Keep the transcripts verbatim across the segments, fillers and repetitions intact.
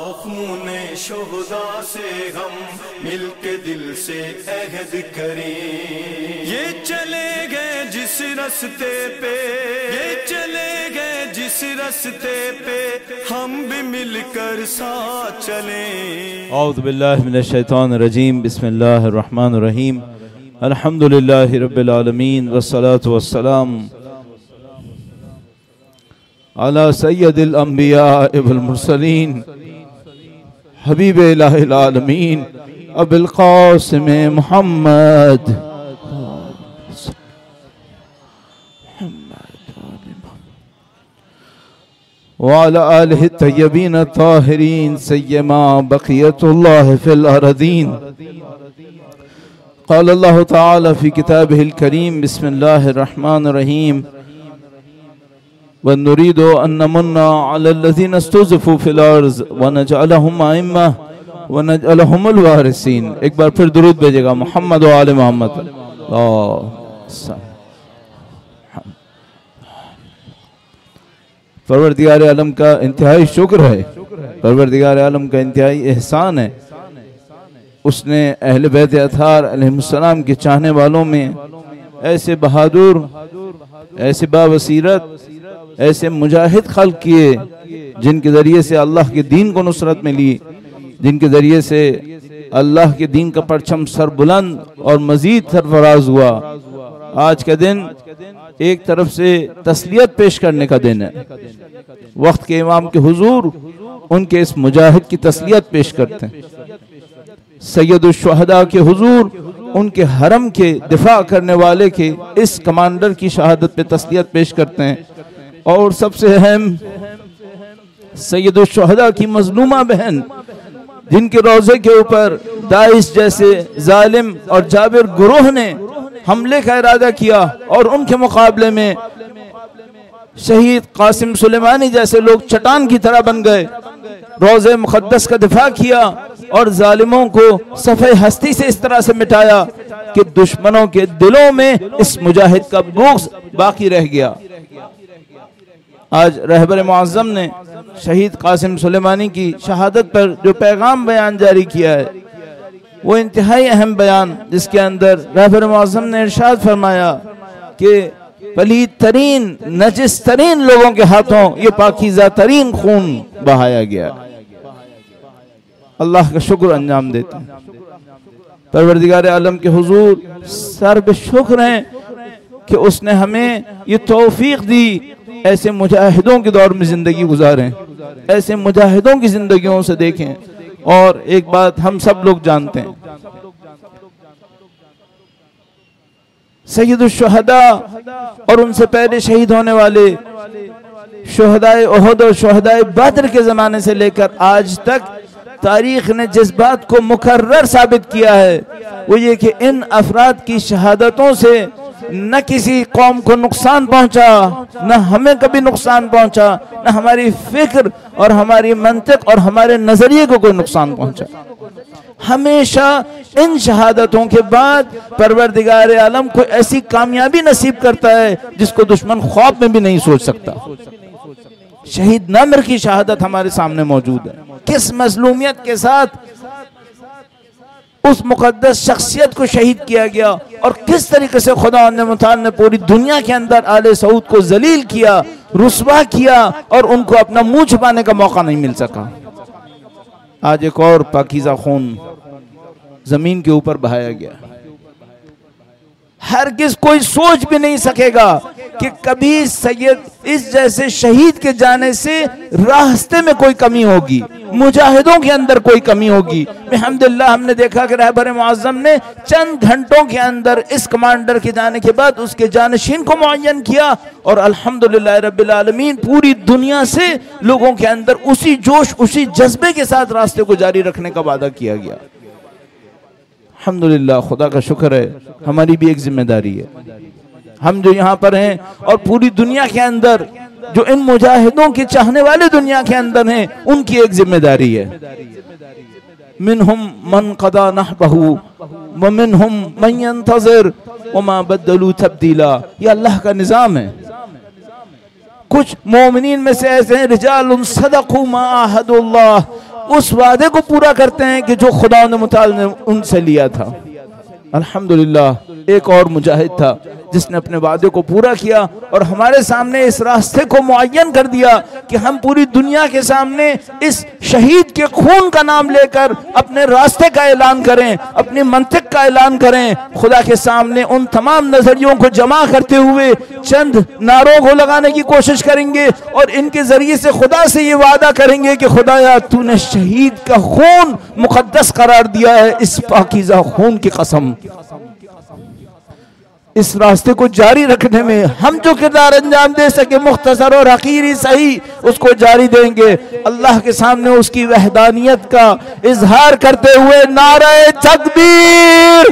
खूने शुहदा से हम मिलके दिल से अहद करें। ये चले गए जिस रास्ते पे, ये चले गए जिस रास्ते पे, हम भी मिलकर साथ चलें। औज़ु बिल्लाहि मिनश शैतानिर रजीम, बिस्मिल्लाहिर रहमानिर रहीम, अल्हम्दुलिल्लाहि रब्बिल आलमीन, वस्सलातु वस्सलाम अला सय्यदिल अंबिया वल मुरसलीन, हबीब इलाहिल आलमीन, अबुल कासिम मुहम्मद व अला आलिहि तय्यबीन ताहिरीन, सय्यमा बक़ियतुल्लाह फिल अरदीन। क़ाल अल्लाहु तआला फ़ी किताबिहिल करीम, बिस्मिल्लाहिर रहमानिर रहीम, व नुरीदु अन नमुन्ना अलल्लज़ीना इस्तुज़िफ़ू फ़िल अर्ज़ व नजअलहुम अइम्मा व नजअलहुमुल वारिसीन। एक बार फिर दुरूद भेजेगा मोहम्मद व आले मोहम्मद। परवरदिगार आलम का इंतहाई शुक्र है, परवरदिगार आलम का इंतहाई एहसान है, उसने अहले बैत अतार अलैहिस्सलाम के चाहने वालों में ऐसे बहादुर, ऐसे बाबसीरत, ऐसे मुजाहिद खल्क किए जिनके ज़रिए से अल्लाह के दीन को नुसरत मिली, जिनके ज़रिए से अल्लाह के दीन का परचम सरबुलंद और मज़ीद सरफराज हुआ। आज का दिन एक तरफ से तस्लियत पेश करने का दिन है, वक्त के इमाम के हुजूर उनके इस मुजाहिद की तस्लियत पेश करते हैं, सैयदुश शुहदा के हुजूर उनके हरम के दिफा करने वाले के इस कमांडर की शहादत पे तस्लियत पेश करते हैं, और सबसे अहम सैयदुश शुहदा की मजलूमा बहन जिनके रोजे के ऊपर दाइश जैसे जालिम और जाबिर गुरोह ने हमले का इरादा किया और उनके मुकाबले में शहीद कासिम सुलेमानी जैसे लोग चट्टान की तरह बन गए, रोजे मुकद्दस का दिफा किया और जालिमों को सफ़े हस्ती से इस तरह से मिटाया कि दुश्मनों के दिलों में इस मुजाहिद का बुग़्ज़ बाकी रह गया। आज रहबर मुअज़्ज़म ने शहीद कासिम सुलेमानी की शहादत पर जो पैगाम बयान जारी किया है, वो इंतहाई अहम बयान, जिसके अंदर रहबर मुअज़्ज़म ने इरशाद फरमाया कि पलीद तरीन नजिस तरीन लोगों के हाथों ये पाकीज़ा तरीन खून बहाया गया। अल्लाह का शुक्र अंजाम देते हैं, परवरदिगार आलम के हुजूर सर्व शुक्र हैं कि उसने हमें ये तौफीक दी ऐसे मुजाहिदों के दौर में जिंदगी गुजारें, ऐसे मुजाहिदों की जिंदगियों से देखें। और एक बात हम सब लोग जानते हैं, सैयदुश शुहदा और उनसे पहले शहीद होने वाले शुहदाए उहद और शुहदाए बद्र के जमाने से लेकर आज तक तारीख ने जिस बात को मुकर्रर साबित किया है वो ये कि इन अफराद की शहादतों से न किसी कौम को नुकसान पहुंचा, न हमें कभी नुकसान पहुंचा, न हमारी फिक्र और हमारी मंतिक और हमारे नजरिए को कोई नुकसान पहुंचा। हमेशा इन शहादतों के बाद परवरदिगार आलम को ऐसी कामयाबी नसीब करता है जिसको दुश्मन ख्वाब में भी नहीं सोच सकता। शहीद नमर की शहादत हमारे सामने मौजूद है, किस मजलूमियत के साथ उस मुकद्दस शख्सियत को शहीद किया गया और किस तरीके से खुदा मुताल ने पूरी दुनिया के अंदर आले सऊद को जलील किया, रुस्वा किया और उनको अपना मुंह छुपाने का मौका नहीं मिल सका। आज एक और पाकीज़ा खून जमीन के ऊपर बहाया गया। हरगिज़ कोई सोच भी नहीं सकेगा कि कभी सैयद इस जैसे शहीद के जाने से रास्ते में कोई कमी होगी, मुजाहिदों के अंदर कोई कमी होगी। अल्हम्दुलिल्लाह हमने देखा कि रहबर मुअज़्ज़म ने चंद घंटों के अंदर इस कमांडर के जाने के बाद उसके जानशीन को मुअय्यन किया और अल्हम्दुलिल्लाह रब्बिल आलमीन पूरी दुनिया से लोगों के अंदर उसी जोश, उसी जज्बे के साथ रास्ते को जारी रखने का वादा किया गया। अल्हम्दुलिल्लाह, खुदा का शुक्र है, हमारी भी एक जिम्मेदारी है। हम जो यहाँ पर हैं और पूरी दुनिया के अंदर जो इन मुजाहिदों के चाहने वाले दुनिया के अंदर हैं, उनकी एक जिम्मेदारी है। मिनहुम मन क़दा नहबहु व मिनहुम मन यंतज़िर व मा बद्दलू तब्दीला। ये अल्लाह का निज़ाम है। कुछ मोमिनीन में से ऐसे हैं रिजालुन सदक़ू मा आहदुल्लाह उस वादे को पूरा करते हैं कि जो खुदा मुताल ने उनसे लिया था। अल्हम्दुलिल्लाह, एक और मुजाहिद था जिसने अपने वादे को पूरा किया और हमारे सामने इस रास्ते को मुअय्यन कर दिया कि हम पूरी दुनिया के सामने इस शहीद के खून का नाम लेकर अपने रास्ते का ऐलान करें, अपनी मंतिक का ऐलान करें। खुदा के सामने उन तमाम नजरियों को जमा करते हुए चंद नारों को लगाने की कोशिश करेंगे और इनके जरिए से खुदा से ये वादा करेंगे कि खुदाया तूने शहीद का खून मुकद्दस करार दिया है, इस पाकीज़ा खून की कसम। इस रास्ते को जारी रखने में हम जो किरदार अंजाम दे सके, मुख्तसर और हकीरी सही, उसको जारी देंगे। अल्लाह के सामने उसकी वहदानियत का इजहार करते हुए नारे तकबीर,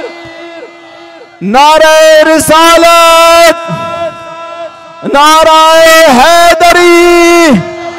नारे रिसालत, नारे हैदरी,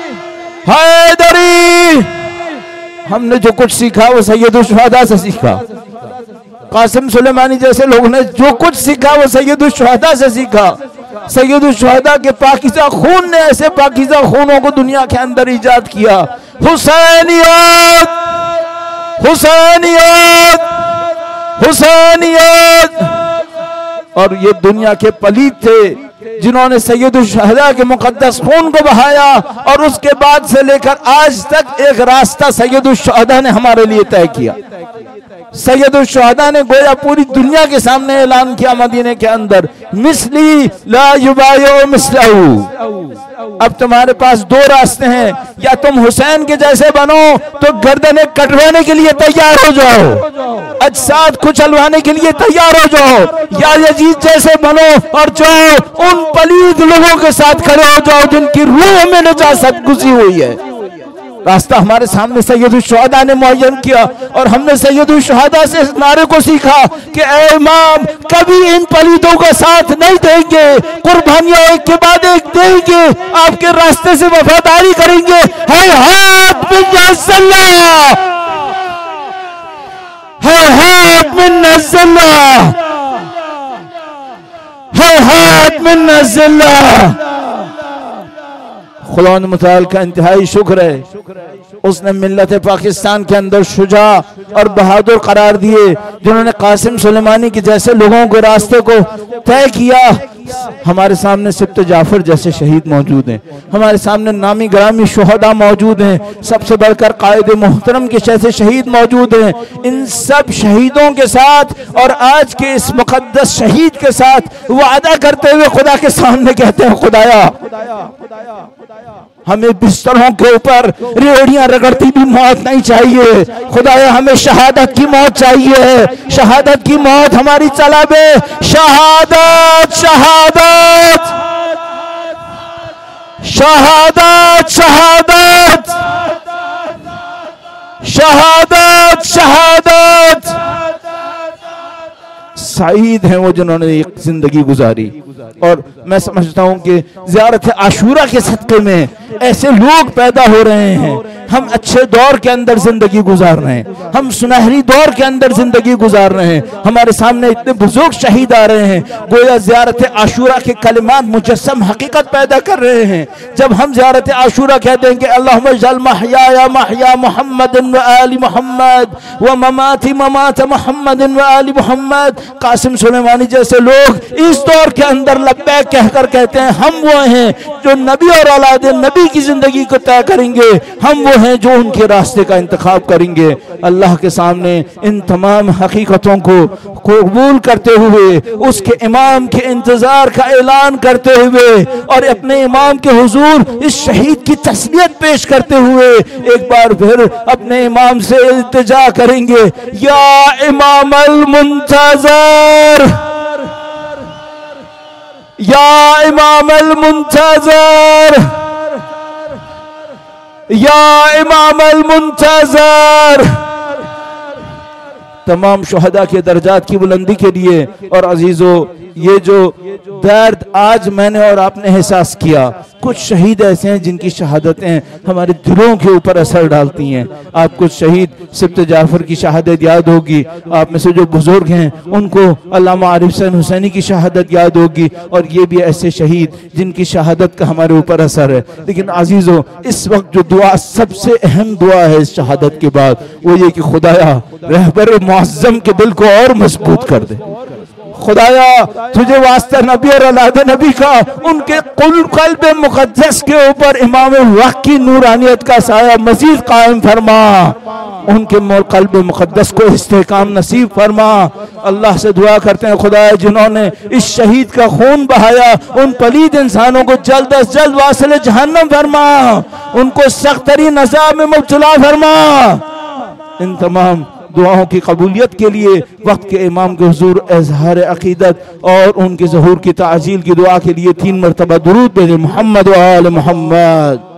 हैदरी। हमने जो कुछ सीखा वो सैयदुल शुहदा से सीखा। कासिम सुलेमानी जैसे लोगों ने जो कुछ सीखा वो सैयदुल शुहदा से सीखा। सैयदुल शुहदा के पाकीज़ा खून ने ऐसे पाकीज़ा खूनों को दुनिया के अंदर इजाद किया। हुसैनियत, हुसैनियत, हुसैनियत। और ये दुनिया के पलीद थे जिन्होंने सैयदुल शुहदा के मुकद्दस खून को बहाया और उसके बाद से लेकर आज तक एक रास्ता सैयदुल शुहदा ने हमारे लिए तय किया। सैयदुल शुहदा ने गोया पूरी दुनिया के सामने ऐलान किया मदीने के अंदर, मिस्ली ला युबायो मिस्लहू। अब तुम्हारे पास दो रास्ते हैं, या तुम हुसैन के जैसे बनो तो गर्दनें कटवाने के लिए तैयार हो जाओ, अजसाद कुचलवाने के लिए तैयार हो जाओ, या यजीद जैसे बनो और जाओ उन पलीद लोगों के साथ खड़े हो जाओ जिनकी रूह में नजासत घुसी हुई है। रास्ता हमारे सामने सैयदुल शुहदा ने मुअय्यन किया और हमने सैयदुल शुहदा से इस नारे को सीखा कि ए इमाम, कभी इन पलीदों का साथ नहीं देंगे, कुर्बानियां एक के बाद एक देंगे, आपके रास्ते से वफादारी करेंगे। है हाथ में नज़्ज़ला, है हाथ में नज़्ज़ला, है हाथ में नज़्ज़ला। खुदा मुताल का इंतहाई शुक्र है, उसने मिल्लत पाकिस्तान के अंदर शुजा और बहादुर करार दिए जिन्होंने कासिम सुलेमानी के जैसे लोगों के रास्ते को तय किया। हमारे सामने सिब्त जाफर जैसे शहीद मौजूद हैं, हमारे सामने नामी ग्रामी शुहदा मौजूद हैं, सबसे बढ़कर कायदे मोहतरम के जैसे शहीद मौजूद हैं। इन सब शहीदों के साथ और आज के इस मुकद्दस शहीद के साथ वादा करते हुए खुदा के सामने कहते हैं, खुदाया हमें बिस्तरों के ऊपर रेड़ियां रगड़ती भी मौत नहीं चाहिए, खुदाया हमें शहादत की मौत चाहिए। शहादत की मौत हमारी तलब है। शहादत, शहादत, शहादत, शहादत, शहादत, शहादत। सईद हैं वो जिन्होंने एक जिंदगी गुजारी। और मैं समझता हूं कि ज़ियारत आशूरा के सदक़े में ऐसे लोग पैदा हो रहे हैं। हम अच्छे दौर के अंदर जिंदगी गुजार रहे हैं, हम सुनहरी दौर के अंदर जिंदगी गुजार रहे हैं। हमारे सामने इतने बुजुर्ग शहीद आ रहे हैं, गोया ज़ियारत आशूरा के कलिमात मुजस्सम हकीकत पैदा कर रहे हैं। जब हम ज़ियारत आशूरा कह देंगे अल्लाहुम्मा जल महयाया महया मुहम्मदिन व आलि मुहम्मद व ममाती ममात मुहम्मदिन व आलि मुहम्मद, कासिम सुलेमानी जैसे लोग इस दौर के अंदर लब्बैक कहकर कहते हैं हम वो हैं जो नबी और औलाद नबी की जिंदगी को तय करेंगे, हम वो हैं जो उनके रास्ते का इंतखाब करेंगे। अल्लाह के सामने इन तमाम हकीकतों को कबूल करते हुए, उसके इमाम के इंतजार का ऐलान करते हुए और अपने इमाम के हुजूर इस शहीद की तस्लीयत पेश करते हुए एक बार फिर अपने इमाम से इल्तिजा करेंगे, या इमाम अल मुंतज़र, या इमाम अल मुंतज़र, या इमाम अल मुंतज़र। तमाम शुहदा के दर्जात की बुलंदी के लिए और अजीजों ये जो दर्द आज मैंने और आपने एहसास किया, कुछ शहीद ऐसे हैं जिनकी शहादतें हमारे दिलों के ऊपर असर डालती हैं। आपको शहीद सिब्त जाफर की शहादत याद होगी, आप में से जो बुजुर्ग हैं उनको अल्लामा आरिफ हुसैन हुसैनी की शहादत याद होगी, और ये भी ऐसे शहीद जिनकी शहादत का हमारे ऊपर असर है। लेकिन अजीजों, इस वक्त जो दुआ सबसे अहम दुआ है इस शहादत के बाद, वो ये कि खुदाया रहबर मुअज्जम के दिल को और मजबूत कर दे। खुदाया तुझे वास्ता नबी और औलाद नबी का उनके कुल कल्ब मुकद्दस के ऊपर इमाम वक्त की नूरानियत का साया मजीद कायम फरमा, उनके कल्ब मुकद्दस को इस्तेकाम नसीब फरमा। अल्लाह से दुआ करते हैं खुदाया जिन्होंने इस शहीद का खून बहाया, उन पलीद इंसानों को जल्द अज जल्द वासिल जहन्नम फरमा, उनको सख्त तरीन अज़ाब में मुब्तला फरमा। इन तमाम दुआओं की कबूलियत के लिए वक्त के इमाम के हुजूर इज़हार अकीदत और उनके ज़हूर की ताजील की दुआ के लिए तीन मरतबा दुरूद भेजे। मोहम्मद व आल मोहम्मद।